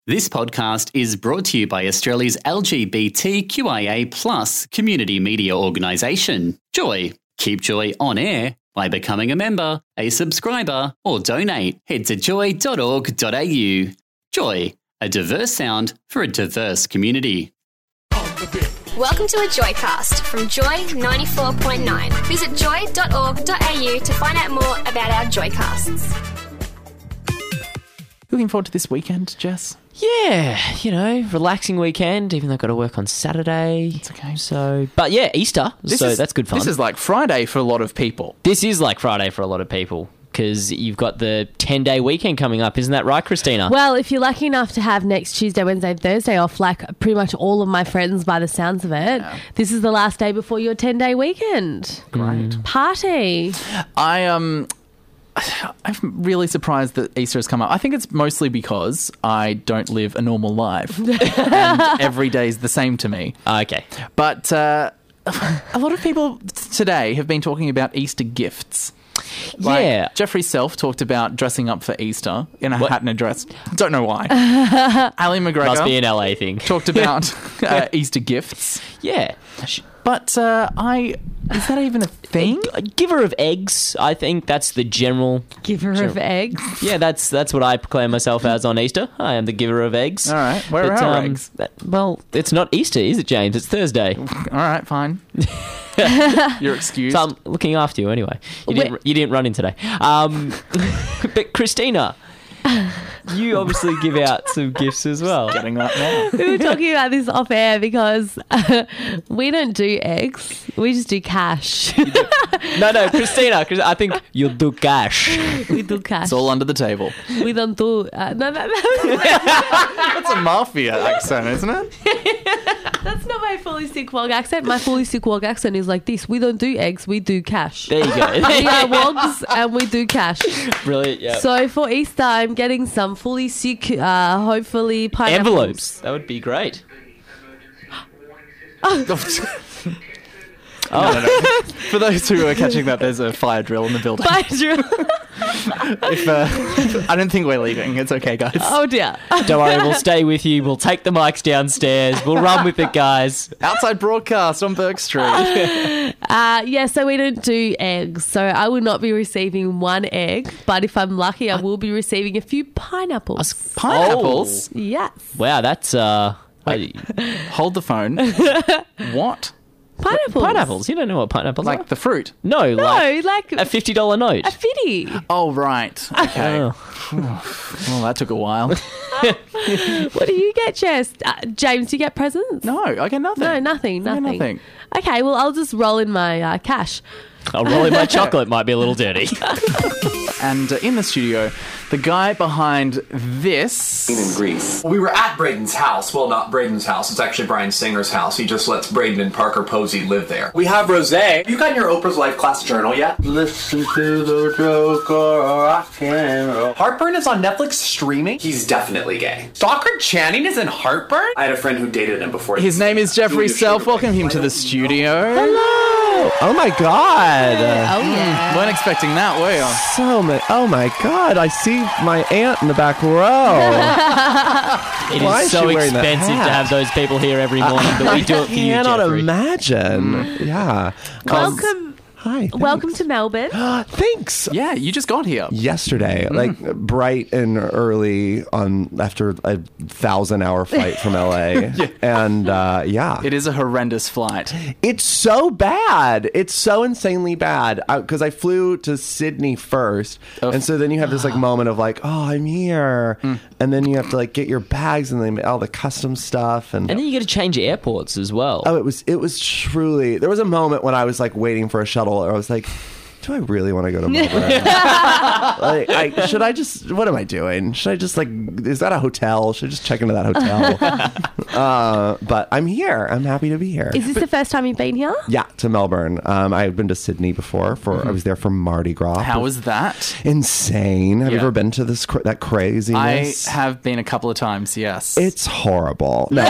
This podcast is brought to you by Australia's LGBTQIA+ community media organisation, Joy. Keep Joy on air by becoming a member, a subscriber, or donate. Head to joy.org.au. Joy, a diverse sound for a diverse community. Welcome to a Joycast from Joy 94.9. Visit joy.org.au to find out more about our Joycasts. Looking forward to this weekend, Jess? Yeah, relaxing weekend, even though I've got to work on Saturday. It's okay. So, but yeah, Easter, that's good fun. This is like Friday for a lot of people. This is like Friday for a lot of people because you've got the 10-day weekend coming up. Isn't that right, Christina? Well, if you're lucky enough to have next Tuesday, Wednesday, Thursday off, like pretty much all of my friends by the sounds of it, This is the last day before your 10-day weekend. Great. Party. I'm really surprised that Easter has come up. I think it's mostly because I don't live a normal life and every day is the same to me. Okay. But a lot of people today have been talking about Easter gifts. Yeah. Jeffrey Self talked about dressing up for Easter in a hat and a dress. Don't know why. Ali McGregor Must be an LA thing. talked about Easter gifts. Yeah. But is that even a thing? A giver of eggs, I think that's the general... Giver of eggs. Yeah, that's what I proclaim myself as on Easter. I am the giver of eggs. All right. Where are our eggs? Well, it's not Easter, is it, James? It's Thursday. All right, fine. You're excused. So I'm looking after you anyway. You didn't run in today. But Christina, you obviously give out some gifts as well. Getting that now. We were talking about this off air because we don't do eggs. We just do cash. No, Christina, because I think you do cash. We do cash. It's all under the table. We don't do... no. That's a mafia accent, isn't it? That's not my fully sick wog accent. My fully sick wog accent is like this. We don't do eggs. We do cash. There you go. We are wogs and we do cash. Brilliant, yeah. So for Easter, I'm getting some fully sick, hopefully pineapples. Envelopes. That would be great. No. For those who are catching that, there's a fire drill in the building. Fire drill. I don't think we're leaving. It's okay, guys. Oh dear. Don't worry, we'll stay with you. We'll take the mics downstairs. We'll run with it, guys. Outside broadcast on Burke Street. So we don't do eggs. So I will not be receiving one egg, but if I'm lucky, I will be receiving a few pineapples. Pineapples? Yes. Wow, that's... Hold the phone. What? Pineapples. You don't know what pineapples are? Like the fruit? No, like a $50 note. a fitty. Oh, right. Okay. Oh. Well, that took a while. What do you get, Jess? James, do you get presents? No, I get nothing. No, nothing. I get nothing. Okay, well, I'll just roll in my cash. I'll roll in my chocolate. Might be a little dirty. And in the studio, the guy behind this... In Greece. We were at Braden's house. Well, not Braden's house. It's actually Brian Singer's house. He just lets Braden and Parker Posey live there. We have Rosé. You gotten your Oprah's Life class journal yet? Listen to the joke or rock and roll. Heartburn is on Netflix streaming. He's definitely gay. Stockard Channing is in Heartburn? I had a friend who dated him before. His name is Jeffrey Self. Welcome him to the studio. Hello. Oh, my God. Weren't expecting that, were you? Oh, my God. I see my aunt in the back row. It Why is is so she wearing that expensive hat? to have those people here every morning, but we do it for you, I cannot Jeffrey. imagine. Yeah. Welcome. Hi. Thanks. Welcome to Melbourne. Thanks. Yeah, you just got here. Yesterday, like bright and early after a 1,000-hour flight from LA. And It is a horrendous flight. it's so bad. It's so insanely bad because I flew to Sydney first. And so then you have this like moment of like, oh, I'm here. And then you have to like get your bags and then all the custom stuff. And then you get to change airports as well. oh, it was truly, there was a moment when I was like waiting for a shuttle. Or I was like, do I really want to go to Melbourne? Should I just, what am I doing? Should I just like, is that a hotel? Should I just check into that hotel? But I'm here. I'm happy to be here. Is this the first time you've been here? Yeah, to Melbourne. I've been to Sydney before. I was there for Mardi Gras. How was that? Insane. Have you Yeah. ever been to that craziness? I have been a couple of times, yes. It's horrible. No,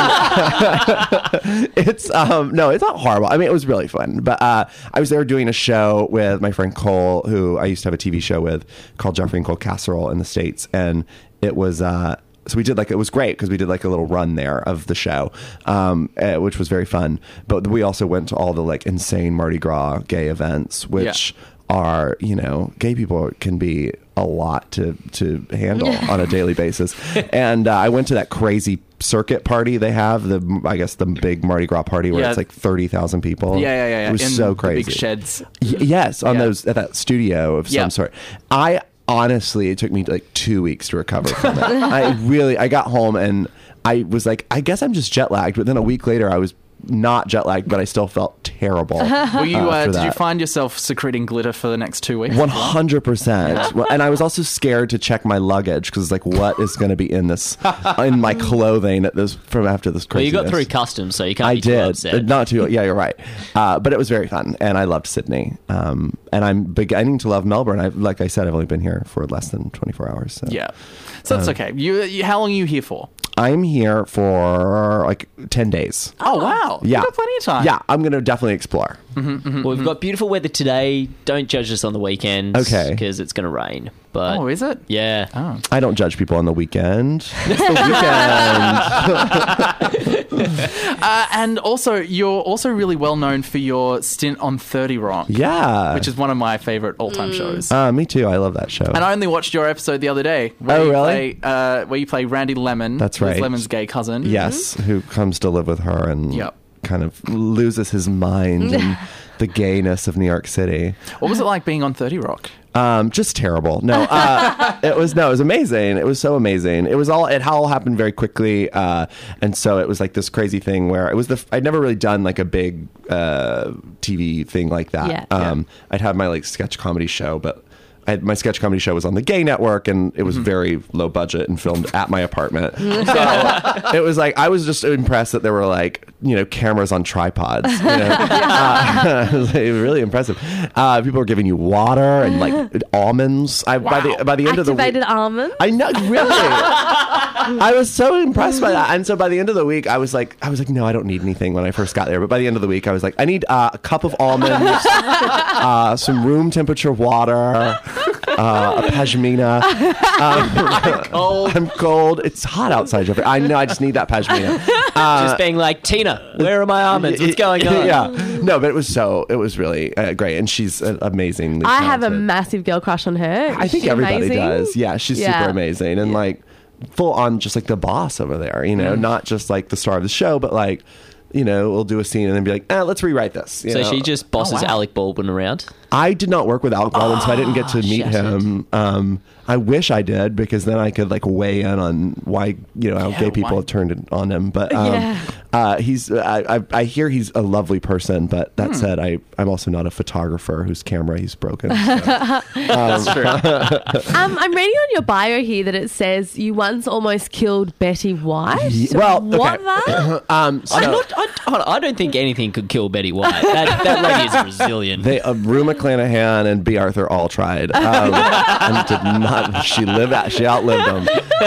it's not horrible. I mean, it was really fun. But I was there doing a show with my friend Cole, who I used to have a TV show with called Jeffrey and Cole Casserole in the States, and it was So we did it was great because we did a little run there of the show, which was very fun. But we also went to all the insane Mardi Gras gay events, which are, gay people can be a lot to handle on a daily basis. And I went to that crazy circuit party they have, the big Mardi Gras party where it's 30,000 people. Yeah. It was in so crazy. The big sheds. Yes, on those at that studio of some sort. Honestly, it took me 2 weeks to recover from it. I got home and I was I guess I'm just jet lagged. But then a week later, I was not jet lagged, but I still felt terrible. Were you? Did you find yourself secreting glitter for the next 2 weeks? 100%. And I was also scared to check my luggage because what is going to be in my clothing from after this craziness? Well, you got through customs, so you can't be too upset. Not too. Yeah, you're right. But it was very fun, and I loved Sydney. And I'm beginning to love Melbourne. Like I said, I've only been here for less than 24 hours. So. Yeah, so that's okay. You, how long are you here for? I'm here for 10 days. Oh, wow. Yeah. You've got plenty of time. Yeah, I'm going to definitely explore. Well, we've got beautiful weather today. Don't judge us on the weekends. Okay. Because it's going to rain. But oh, is it? Yeah. Oh. I don't judge people on the weekend. It's the weekend. And also, you're also really well known for your stint on 30 Rock. Yeah. Which is one of my favorite all-time shows. Me too. I love that show. And I only watched your episode the other day. Really? Where you play Randy Lemon. That's right. Liz Lemon's gay cousin. Yes, who comes to live with her and kind of loses his mind in the gayness of New York City. What was it like being on 30 Rock? Just terrible. No, it was amazing. It was so amazing. It all happened very quickly. And so it was this crazy thing where I'd never really done a big, TV thing like that. I'd have my sketch comedy show, but my sketch comedy show was on the Gay Network, and it was very low budget and filmed at my apartment. So it was I was just impressed that there were cameras on tripods. It was really impressive. People were giving you water and almonds. By the end of the week, activated almonds. I know, really. I was so impressed by that, and so by the end of the week, I was like, no, I don't need anything when I first got there. But by the end of the week, I was like, I need a cup of almonds, some room temperature water. A pashmina. I'm cold. It's hot outside, Jeffrey. I know. I just need that pashmina. Just being Tina, where are my almonds? What's going on? Yeah. No, but it was really great, and she's amazing. I have a massive girl crush on her. I think everybody does. Yeah, she's super amazing, and full on just the boss over there. Not just the star of the show, but we'll do a scene and then be let's rewrite this. So she just bosses Alec Baldwin around? I did not work with Alec Baldwin, so I didn't get to meet him. I wish I did, because then I could weigh in on why how gay people have turned on him. But he's I hear he's a lovely person. But that said, I'm also not a photographer whose camera he's broken. So. That's true. I'm reading on your bio here that it says you once almost killed Betty White. Well, what okay. I don't think anything could kill Betty White. That lady is resilient. Rue McClanahan and B. Arthur all tried, and did not. She outlived them.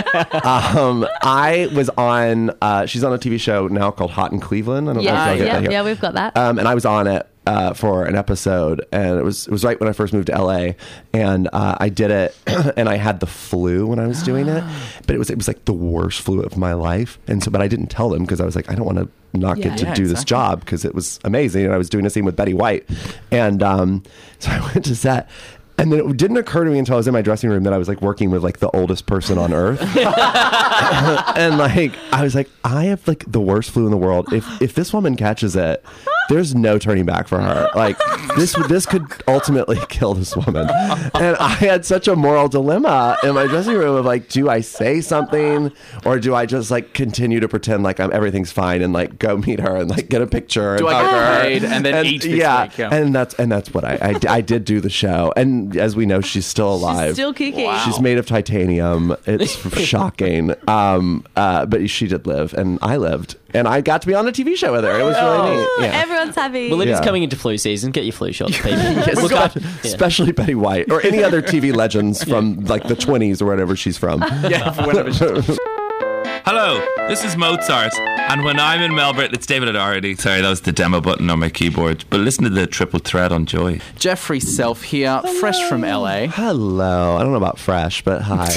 I was on. She's on a TV show now called Hot in Cleveland. I don't know if y'all get that here. Yeah, we've got that. And I was on it for an episode, and it was right when I first moved to LA, and I did it, and I had the flu when I was doing it, but it was the worst flu of my life, and so but I didn't tell them because I was I don't want to not get to do this job because it was amazing, and I was doing a scene with Betty White, and so I went to set. And then it didn't occur to me until I was in my dressing room that I was working with the oldest person on earth. And I was I have the worst flu in the world. If this woman catches it, there's no turning back for her. This could ultimately kill this woman. And I had such a moral dilemma in my dressing room of do I say something, or do I just continue to pretend everything's fine and go meet her and get a picture? Do I get paid and then eat this week? Yeah. And that's what I did do the show. And as we know, she's still alive. She's still kicking. Wow. She's made of titanium. It's shocking. But she did live, and I lived. And I got to be on a TV show with her. It was really neat. Yeah. Everyone's happy. Well, it is coming into flu season. Get your flu shots, people. Especially Betty White or any other TV legends from the 20s or whatever she's from. Yeah, whatever. Hello, this is Mozart, and when I'm in Melbourne, it's David O'Doherty. Sorry, that was the demo button on my keyboard. But listen to the triple thread on Joy. Jeffrey Self here, fresh from LA. Hello. I don't know about fresh, but hi.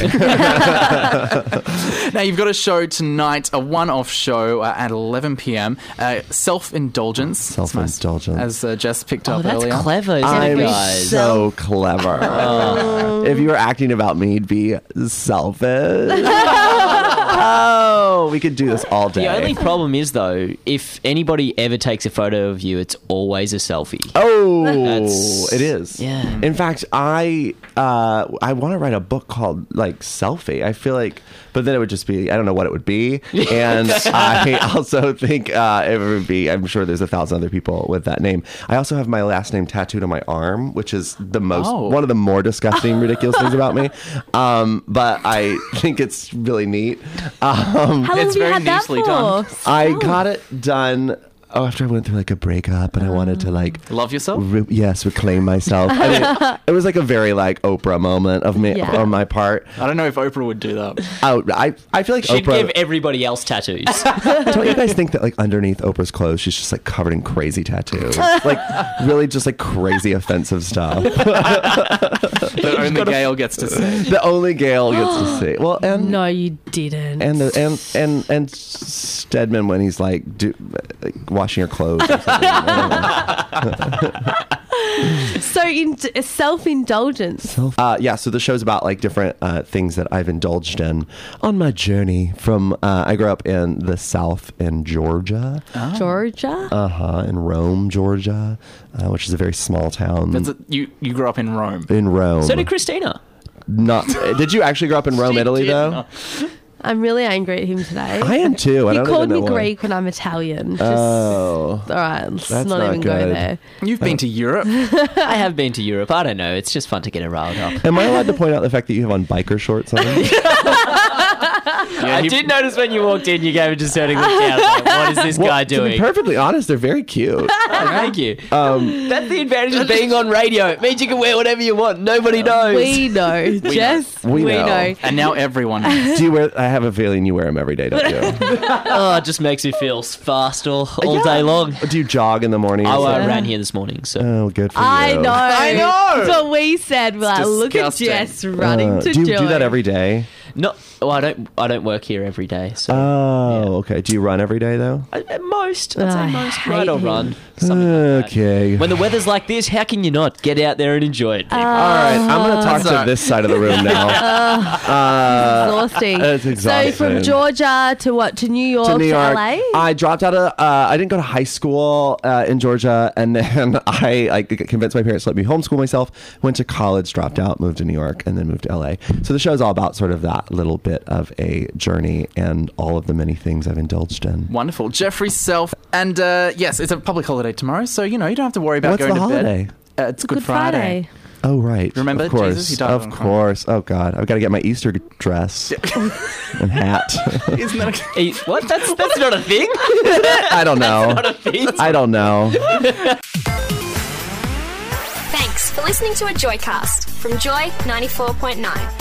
Now, you've got a show tonight, a one-off show at 11 p.m. Self-indulgence. Self-indulgence. As Jess picked up that's earlier. clever, isn't I'm it, guys? so clever. If you were acting about me, it'd be selfish. Oh, we could do this all day. The only problem is, though, if anybody ever takes a photo of you, it's always a selfie. Oh, That's- it is. Yeah. In fact, I want to write a book called like Selfie. I feel like, but then it would just be, I don't know what it would be, and I also think it would be. I'm sure there's 1,000 other people with that name. I also have my last name tattooed on my arm, which is the most one of the more disgusting, ridiculous things about me. But I think it's really neat. How long have you had that for? I got it done after I went through like a breakup, and I wanted to like love yourself. Reclaim myself. I mean, it was like a very like Oprah moment of me on my part. I don't know if Oprah would do that. I feel like She'd Oprah give everybody else tattoos. Don't you guys think that like underneath Oprah's clothes, she's just like covered in crazy tattoos, like really just like crazy offensive stuff. That only Gail gets to see. The only Gail gets to see. Well, and No, you didn't. and Stedman when he's like washing your clothes or something. So self-indulgence. So the show's about like different things that I've indulged in on my journey from I grew up in the South in Georgia. Georgia? In Rome, Georgia, which is a very small town. You grew up in Rome. In Rome. So did Christina. Did you actually grow up in Rome, Italy, though? I'm really angry at him today. I am too. He called me Greek when I'm Italian. All right, let's not even go there. You've been to Europe. I have been to Europe. I don't know. It's just fun to get it riled up. Am I allowed to point out the fact that you have on biker shorts on? I did notice when you walked in, you gave a discerning look down. Like, what is this guy doing? To be perfectly honest, they're very cute. Thank you. That's the advantage of being on radio. It means you can wear whatever you want. Nobody knows. We know, Jess. We know. And now everyone knows. Do you wear? I have a feeling you wear them every day, don't you? It just makes me feel fast all day long. Do you jog in the morning? I ran here this morning, so. Oh, good for you. I know. That's what we said. We're like, look at disgusting. Jess running to Do you joy. do that every day? No, well, I don't work here every day. So Okay. Do you run every day though? At most, I'd say I most. hate Ride or him. run. Something like Okay. that. When the weather's like this, how can you not get out there and enjoy it? People? All right, I'm going to talk to this side of the room now. Exhausting. It's exhausting. So from Georgia to what? To New York to, LA? I dropped out of. I didn't go to high school in Georgia, and then I convinced my parents to let me homeschool myself. Went to college, dropped out, moved to New York, and then moved to LA. So the show is all about sort of that little bit of a journey and all of the many things I've indulged in. Wonderful. Jeffrey Self. And yes, it's a public holiday tomorrow, so you don't have to worry about What's going the to holiday? bed. It's Good Friday. Oh, right. Remember of course. Jesus? He died Of on a course. Oh, God. I've got to get my Easter dress and hat. Isn't that What? That's not a thing. I don't know. Not a thing. I don't know. Thanks for listening to a Joycast from Joy 94.9.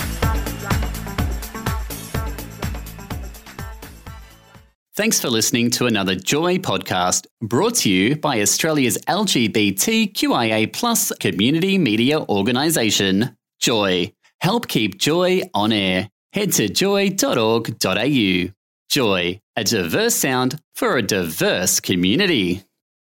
Thanks for listening to another Joy podcast brought to you by Australia's LGBTQIA+ community media organisation, Joy. Help keep Joy on air. Head to joy.org.au. Joy, a diverse sound for a diverse community.